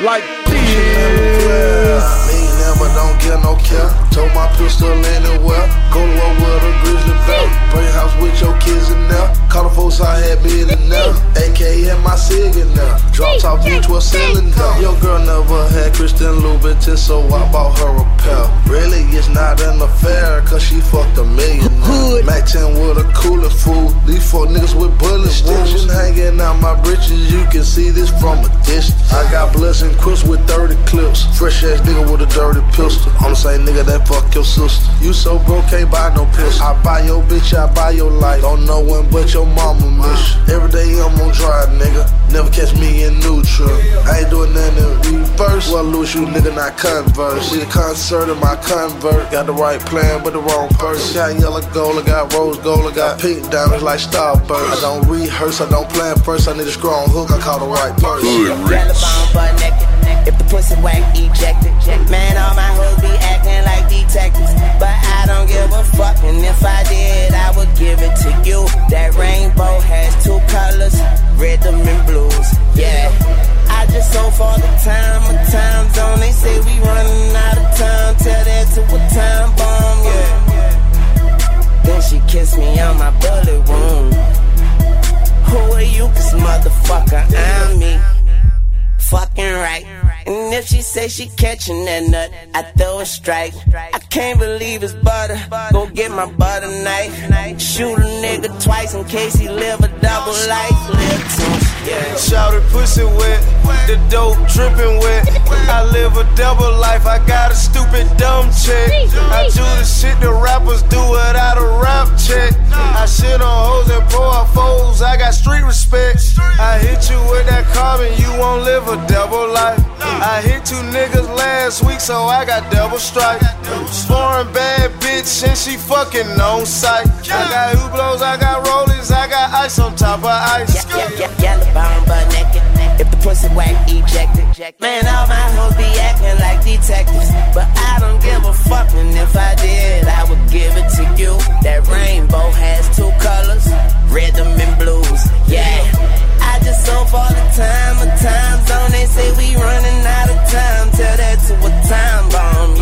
like this. But don't get no care. Told my pistol anywhere. Go to war with a grizzly bear. Bring house with your kids in there. Call the folks I had been in there. AK in my cig in there. Drop top V12 cylinder. Your girl never had Christian Louboutin, so I bought her a pair. Really, it's not an affair, cause she fucked a millionaire. Mac 10 with a cooling fool. These four niggas with bullet wounds. Hanging out my britches, you can see this from a distance. I got bloods and crips with 30 clips. Fresh ass nigga with a dirty pistol. I'm the same nigga that fuck your sister. You so broke, can't buy no pistol. I buy your bitch, I buy your life. Don't know when but your mama miss you. Every day I'm on drive, nigga. Never catch me in neutral. I ain't doing nothing in reverse. Well, lose you, nigga, not converse. See a concert in my convert. Got the right plan, but the wrong person. Got yellow gold, I got rose gold, I got pink diamonds like Starburst. I don't rehearse, I don't plan first. I need a strong hook, I call the right person. Yellow bone butt naked. If the pussy whack, eject it. Man, all my hoes be acting like detectives, but I don't give a fuck. And if I did, I would give it to you. That rainbow has two colors, rhythm and blues. Yeah, I just so for the time of time zone. They say we running out of time. Tell that to a time bomb. Yeah. Then she kissed me on my bullet wound. Who are you? 'Cause motherfucker, I'm me. Fucking right. And if she say she catching that nut, I throw a strike. I can't believe it's butter. Go get my butter knife. Shoot a nigga twice in case he live a double life. Yeah. Shouted pussy wet, the dope dripping wet. I live a double life, I got a stupid dumb chick. I do the shit the rappers do without a rap check. I shit on hoes and pour out foes, I got street respect. I hit you with that carbon, you won't live a double life. I hit 2 niggas last week, so I got double strike. Foreign bad bitch, and she fucking on sight. I got Hublots, I got rollies, I got ice on top of ice. Yellow bone butt naked. If the pussy whack, eject it. Man, all my hoes be acting like detectives, but I don't give a fuck. And if I did, I would give it to you. That rainbow has two colors, rhythm and blues. Yeah, I just so for the time of time zone. They say we running out of time. Tell that to a time bomb.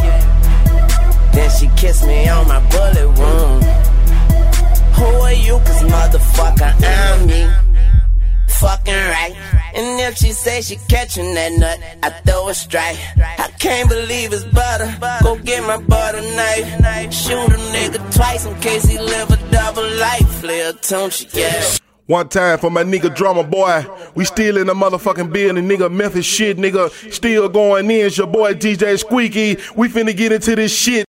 Yeah. Then she kissed me on my bullet wound. Who are you? 'Cause motherfucker, I'm me. Fucking right. And if she say she catching that nut, I throw a strike. I can't believe it's butter. Go get my butter knife. Shoot a nigga twice in case he live a double life. Lil Tunchi, yeah. One time for my nigga Drummer Boy. We still in the motherfucking building, nigga. Memphis shit, nigga. Still going in. It's your boy DJ Squeaky. We finna get into this shit.